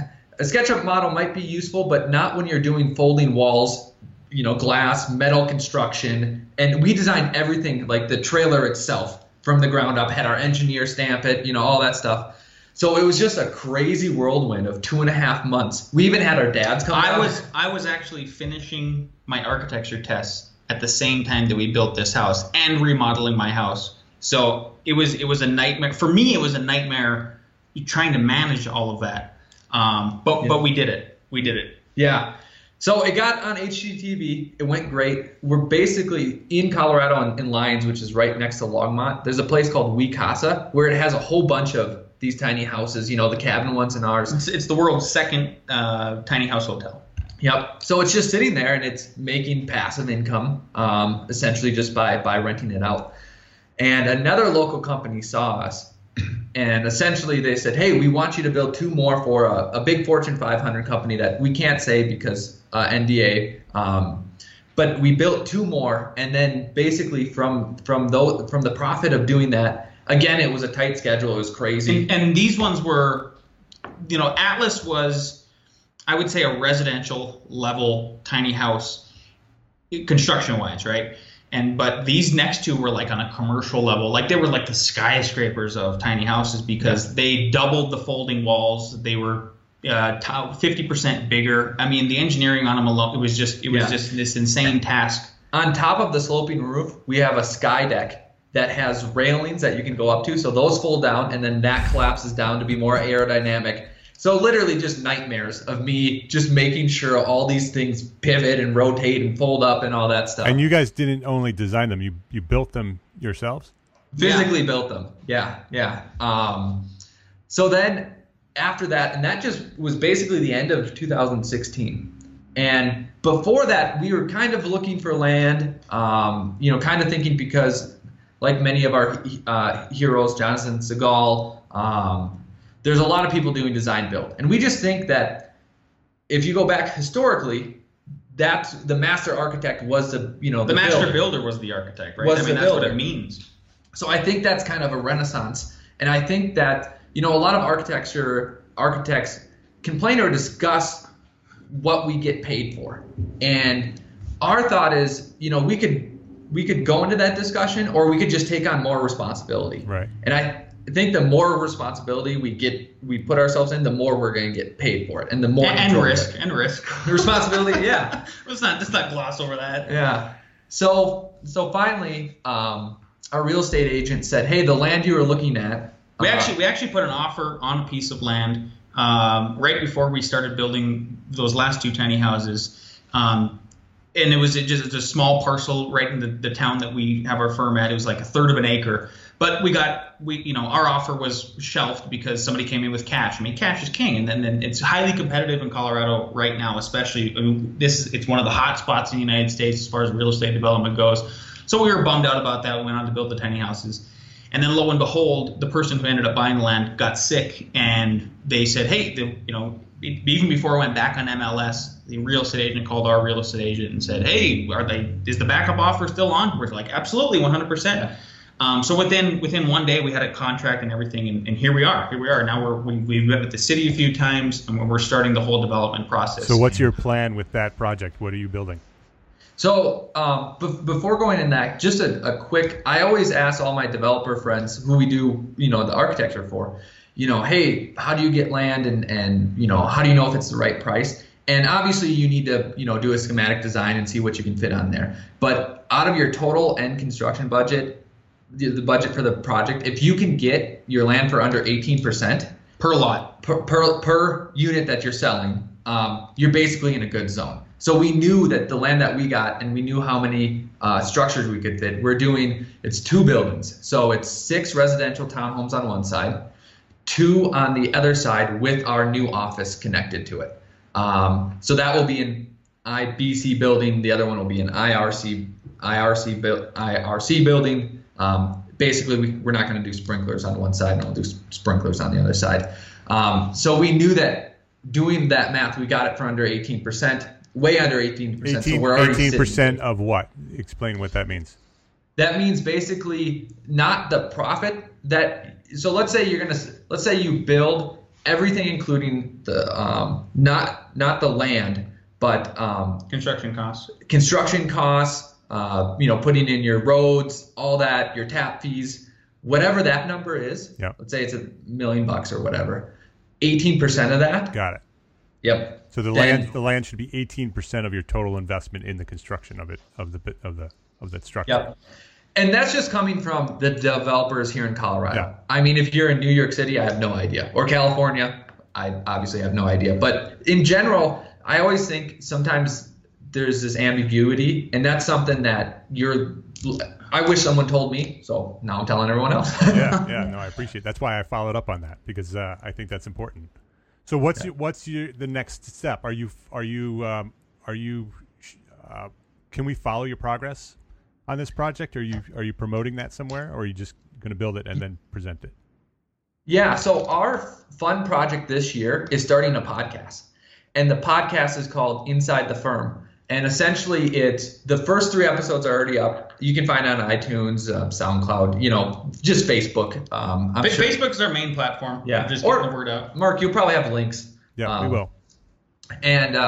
might be useful, but not when you're doing folding walls, glass, metal construction. And we designed everything, like the trailer itself from the ground up, had our engineer stamp it, all that stuff. So it was just a crazy whirlwind of 2.5 months. We even had our dads come down. I was actually finishing my architecture tests at the same time that we built this house and remodeling my house. So it was a nightmare. For me, it was a nightmare trying to manage all of that. But we did it. Yeah. So it got on HGTV. It went great. We're basically in Colorado in Lyons, which is right next to Longmont. There's a place called We Casa where it has a whole bunch of these tiny houses, the cabin ones and ours. It's the world's second tiny house hotel. Yep. So it's just sitting there and it's making passive income, essentially just by renting it out. And another local company saw us. And essentially they said, hey, we want you to build 2 more for a big Fortune 500 company that we can't say because NDA. But we built 2 more. And then basically from the profit of doing that, again, it was a tight schedule. It was crazy. And these ones were, Atlas was, I would say, a residential level tiny house construction wise, right? But these next 2 were like on a commercial level, like they were like the skyscrapers of tiny houses because they doubled the folding walls. They were 50% bigger. I mean, the engineering on them alone, it was just this insane task. On top of the sloping roof, we have a sky deck that has railings that you can go up to. So those fold down and then that collapses down to be more aerodynamic. So literally just nightmares of me just making sure all these things pivot and rotate and fold up and all that stuff. And you guys didn't only design them, you built them yourselves? Physically built them. Yeah. So then after that, and that just was basically the end of 2016. And before that, we were kind of looking for land, kind of thinking because like many of our heroes, Jonathan Segal, there's a lot of people doing design build. And we just think that if you go back historically, that's the master architect was the master builder was the architect, right? That's what it means. So I think that's kind of a renaissance. And I think that, a lot of architects complain or discuss what we get paid for. And our thought is, we could go into that discussion or we could just take on more responsibility. Right. And I think the more responsibility we put ourselves in, the more we're going to get paid for it, and the more risk. The responsibility, yeah. Let's not gloss over that. Yeah. So finally, our real estate agent said, "Hey, the land you were looking at." We actually put an offer on a piece of land right before we started building those last 2 tiny houses. And it was just a small parcel right in the town that we have our firm at. It was like 1/3 of an acre. But our offer was shelved because somebody came in with cash. I mean, cash is king, and then it's highly competitive in Colorado right now, especially. I mean, it's one of the hot spots in the United States as far as real estate development goes. So we were bummed out about that. We went on to build the tiny houses, and then lo and behold, the person who ended up buying the land got sick, and they said, hey, even before I went back on MLS, the real estate agent called our real estate agent and said, hey, is the backup offer still on? We're like, absolutely, 100%. So within one day we had a contract and everything, and here we are. Now we've met with the city a few times, and we're starting the whole development process. So what's your plan with that project? What are you building? So before going in that, just a quick, I always ask all my developer friends who we do, the architecture for, hey, how do you get land, and how do you know if it's the right price? And obviously you need to, do a schematic design and see what you can fit on there. But out of your total end construction budget, the budget for the project, if you can get your land for under 18% per lot, per unit that you're selling, you're basically in a good zone. So we knew that the land that we got, and we knew how many structures we could fit. It's 2 buildings. So it's 6 residential townhomes on one side, 2 on the other side with our new office connected to it. So that will be an IBC building. The other one will be an IRC building. Basically, we're not going to do sprinklers on one side, and we'll do sprinklers on the other side. So we knew that doing that math, we got it for under 18%, way under 18%. So we're already 18% of what? Explain what that means. That means basically not the profit so let's say you build everything, including the not the land, but construction costs. Putting in your roads, all that, your tap fees, whatever that number is. Yep. Let's say it's $1 million or whatever. 18% of that. Got it. Yep. So the land should be 18% of your total investment in the construction of the structure. Yep. And that's just coming from the developers here in Colorado. Yeah. I mean, if you're in New York City, I have no idea, or California, I obviously have no idea. But in general, I always think sometimes there's this ambiguity, and that's something that I wish someone told me, so now I'm telling everyone else. yeah, no, I appreciate it. That's why I followed up on that, because I think that's important. So what's the next step? Can we follow your progress on this project? Are you promoting that somewhere, or are you just going to build it and then present it? Yeah, so our fun project this year is starting a podcast, and the podcast is called Inside the Firm. And essentially, it's the first 3 episodes are already up. You can find it on iTunes, SoundCloud, just Facebook. Sure. Facebook's our main platform. Yeah, just get the word out. Mark, you'll probably have links. Yeah, we will. And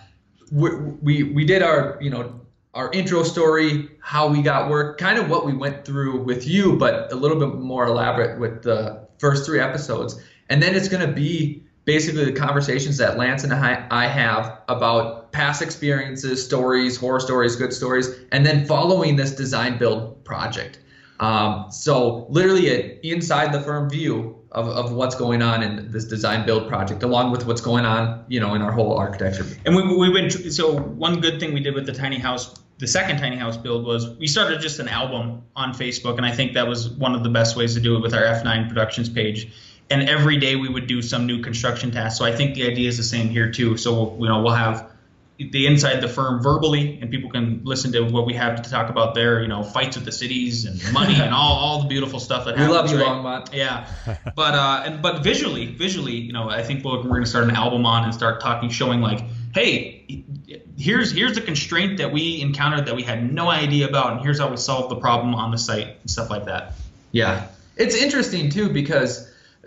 we did our intro story, how we got work, kind of what we went through with you, but a little bit more elaborate with the first 3 episodes. And then it's going to be basically the conversations that Lance and I have about past experiences, stories, horror stories, good stories, and then following this design build project. So literally an inside the firm view of what's going on in this design build project, along with what's going on, in our whole architecture. And so one good thing we did with the second tiny house build was we started just an album on Facebook, and I think that was one of the best ways to do it with our F9 Productions page. And every day we would do some new construction task. So I think the idea is the same here too. So we'll have the Inside the Firm verbally, and people can listen to what we have to talk about there. Fights with the cities and money and all the beautiful stuff that happens. We love you, right? Longmont. Yeah, but visually, I think we're going to start an album on and start showing like, hey, here's the constraint that we encountered that we had no idea about, and here's how we solved the problem on the site and stuff like that. Yeah, it's interesting too, because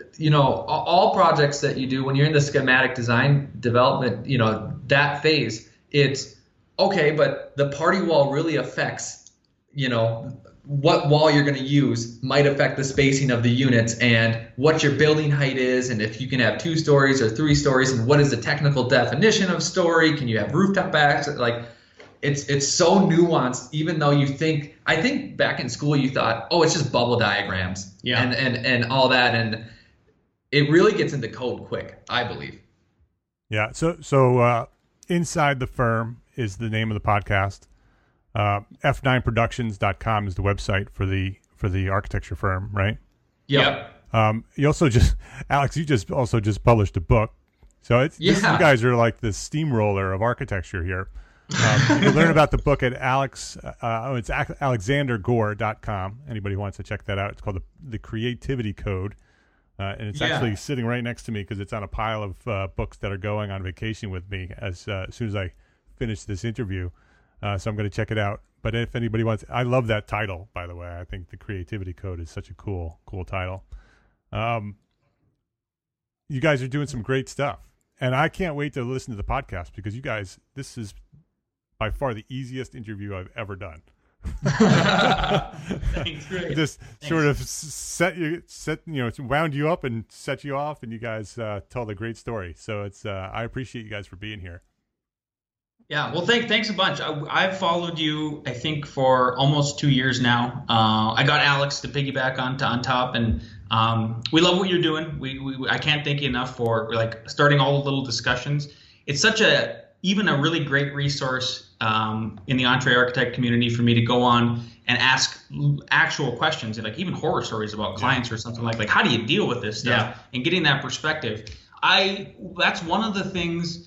all projects that you do when you're in the schematic design development, that phase, it's okay, but the party wall really affects, what wall you're going to use might affect the spacing of the units and what your building height is, and if you can have 2 stories or 3 stories, and what is the technical definition of story? Can you have rooftop access? Like, it's so nuanced, even though I think back in school you thought, oh, it's just bubble diagrams, yeah, and all that, and it really gets into code quick, I believe. Yeah. So Inside the Firm is the name of the podcast. F9productions.com is the website for the architecture firm, right? Yep. You also Alex, you also published a book. So you guys are like the steamroller of architecture here. You can learn about the book at it's alexandergore.com. Anybody who wants to check that out. It's called The Creativity Code. And it's actually sitting right next to me because it's on a pile of books that are going on vacation with me as soon as I finish this interview. So I'm going to check it out. But if anybody wants, I love that title, by the way. I think The Creativity Code is such a cool title. You guys are doing some great stuff. And I can't wait to listen to the podcast because you guys, this is by far the easiest interview I've ever done. Thanks. Just sort of wound you up and set you off, and you guys told a great story. So I appreciate you guys for being here. Yeah, well, thanks a bunch. I've followed you, I think, for almost 2 years now. I got Alex to piggyback on top, and we love what you're doing. I can't thank you enough for like starting all the little discussions. It's such a really great resource in the EntreArchitect community for me to go on and ask actual questions, and like even horror stories about clients or something like how do you deal with this stuff and getting that perspective. That's one of the things.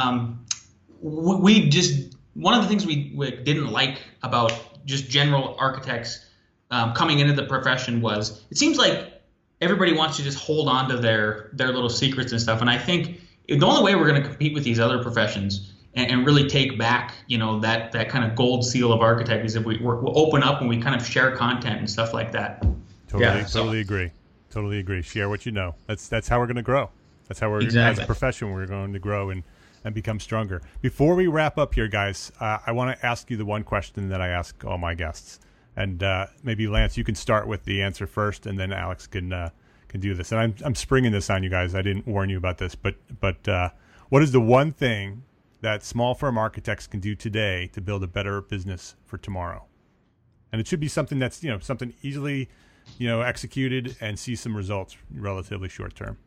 One of the things we didn't like about just general architects coming into the profession was it seems like everybody wants to just hold on to their little secrets and stuff. And I think the only way we're going to compete with these other professions and really take back, that kind of gold seal of architect is if we'll open up and we kind of share content and stuff like that. Totally agree. Share what you know. That's how we're going to grow. That's how as a profession we're going to grow and become stronger. Before we wrap up here, guys, I want to ask you the one question that I ask all my guests. And maybe, Lance, you can start with the answer first, and then Alex can do this. And I'm springing this on you guys. I didn't warn you about this, but what is the one thing that small firm architects can do today to build a better business for tomorrow? And it should be something that's something easily executed and see some results relatively short term.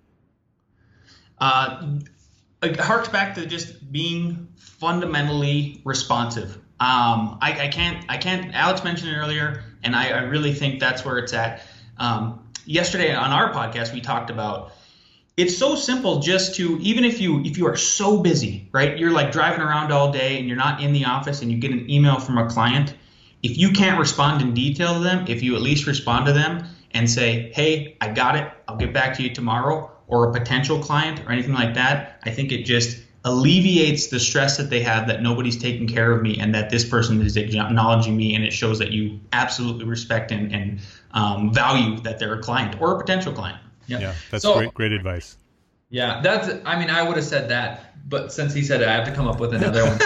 It harks back to just being fundamentally responsive. I can't. Alex mentioned it earlier, and I really think that's where it's at. Yesterday on our podcast, we talked about it's so simple just to, even if you are so busy, right? You're like driving around all day and you're not in the office and you get an email from a client. If you can't respond in detail to them, if you at least respond to them and say, hey, I got it, I'll get back to you tomorrow, or a potential client or anything like that, I think it just alleviates the stress that they have that nobody's taking care of me and that this person is acknowledging me, and it shows that you absolutely respect and value that they're a client or a potential client. Yeah, that's great advice. Yeah, I would have said that, but since he said it, I have to come up with another one.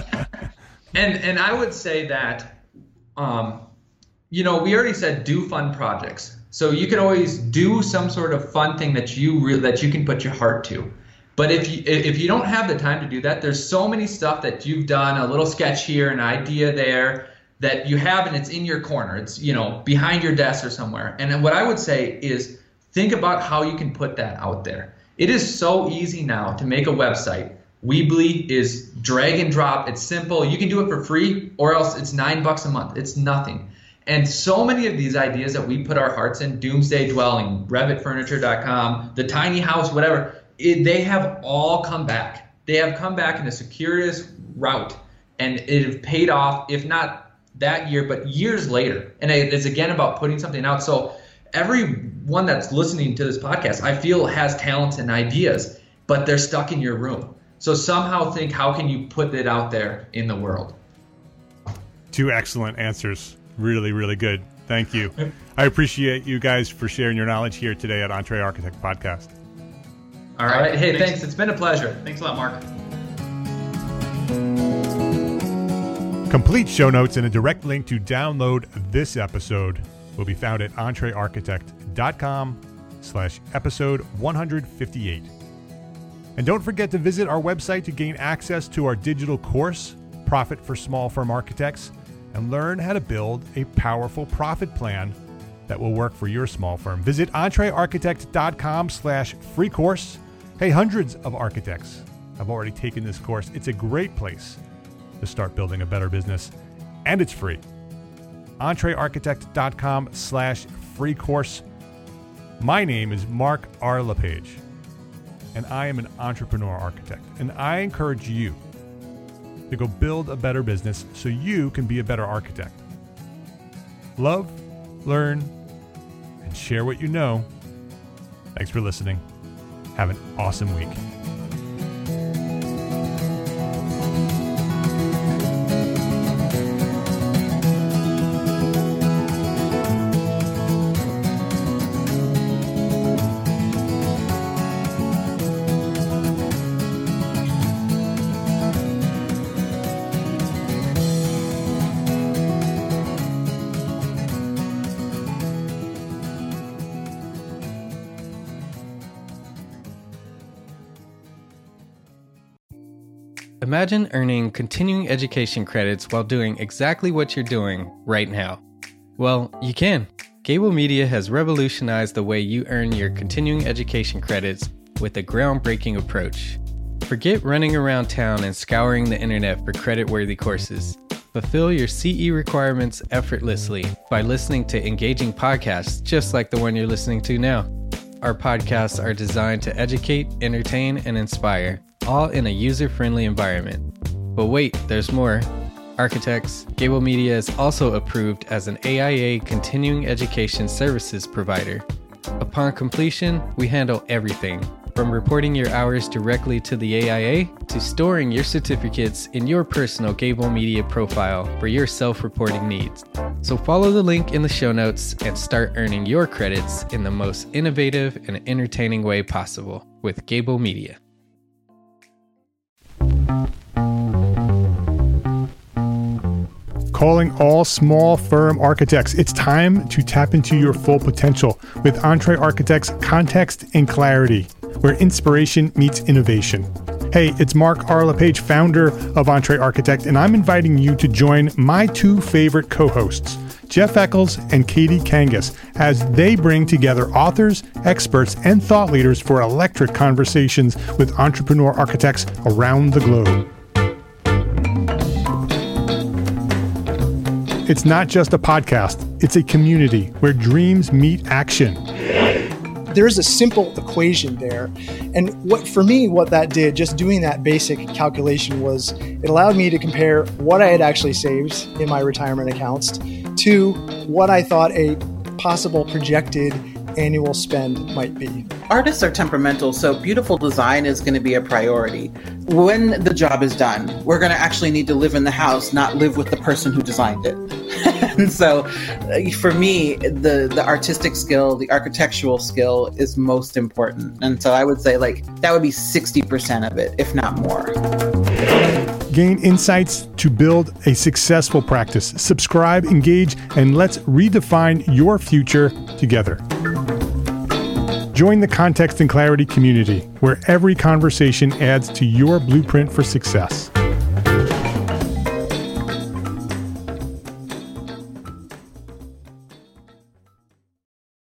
And I would say that, we already said do fun projects. So you can always do some sort of fun thing that you can put your heart to. But if you don't have the time to do that, there's so many stuff that you've done, a little sketch here, an idea there, that you have, and it's in your corner. It's behind your desk or somewhere. And what I would say is think about how you can put that out there. It is so easy now to make a website. Weebly is drag and drop. It's simple. You can do it for free, or else it's $9 a month. It's nothing. And so many of these ideas that we put our hearts in, Doomsday Dwelling, RevitFurniture.com, the tiny house, whatever, they have all come back. They have come back in a circuitous route, and it has paid off, if not that year, but years later. And it's again about putting something out. So everyone that's listening to this podcast, I feel, has talents and ideas, but they're stuck in your room. So somehow think, how can you put it out there in the world? Two excellent answers. Really, really good. Thank you. I appreciate you guys for sharing your knowledge here today at EntreArchitect Podcast. All right. Hey, thanks. It's been a pleasure. Thanks a lot, Mark. Complete show notes and a direct link to download this episode will be found at entrearchitect.com/episode 158. And don't forget to visit our website to gain access to our digital course, Profit for Small Firm Architects, and learn how to build a powerful profit plan that will work for your small firm. Visit entrearchitect.com/free course. Hey, hundreds of architects have already taken this course. It's a great place to start building a better business, and it's free. entrearchitect.com/free course. My name is Mark R. LePage, and I am an entrepreneur architect, and I encourage you to go build a better business so you can be a better architect. Love, learn, and share what you know. Thanks for listening. Have an awesome week. Imagine earning continuing education credits while doing exactly what you're doing right now. Well, you can. Gable Media has revolutionized the way you earn your continuing education credits with a groundbreaking approach. Forget running around town and scouring the internet for credit-worthy courses. Fulfill your CE requirements effortlessly by listening to engaging podcasts just like the one you're listening to now. Our podcasts are designed to educate, entertain, and inspire, all in a user-friendly environment. But wait, there's more. Architects, Gable Media is also approved as an AIA continuing education services provider. Upon completion, we handle everything, from reporting your hours directly to the AIA to storing your certificates in your personal Gable Media profile for your self-reporting needs. So follow the link in the show notes and start earning your credits in the most innovative and entertaining way possible with Gable Media. Calling all small firm architects. It's time to tap into your full potential with Entre Architects Context and Clarity, where inspiration meets innovation. Hey, it's Mark R. LePage, founder of Entre Architect, and I'm inviting you to join my two favorite co-hosts, Jeff Eccles and Katie Kangas, as they bring together authors, experts, and thought leaders for electric conversations with entrepreneur architects around the globe. It's not just a podcast, it's a community where dreams meet action. There's a simple equation there. And what that did, just doing that basic calculation, was it allowed me to compare what I had actually saved in my retirement accounts to what I thought a possible projected annual spend might be. Artists are temperamental, so beautiful design is going to be a priority. When the job is done, we're going to actually need to live in the house, not live with the person who designed it. And so for me, the artistic skill, the architectural skill is most important. And so I would say that would be 60% of it, if not more. Gain insights to build a successful practice. Subscribe, engage, and let's redefine your future together. Join the Context and Clarity community, where every conversation adds to your blueprint for success.